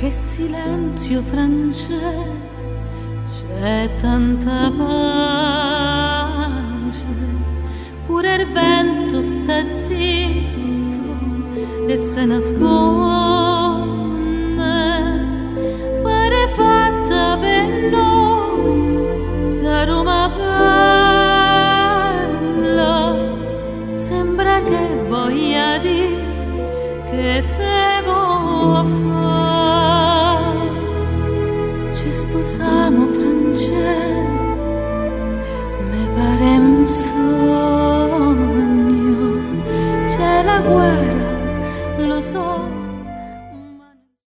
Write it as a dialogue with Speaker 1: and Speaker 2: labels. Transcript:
Speaker 1: che silenzio francese, c'è tanta pace, pure il vento sta zitto e se nasconde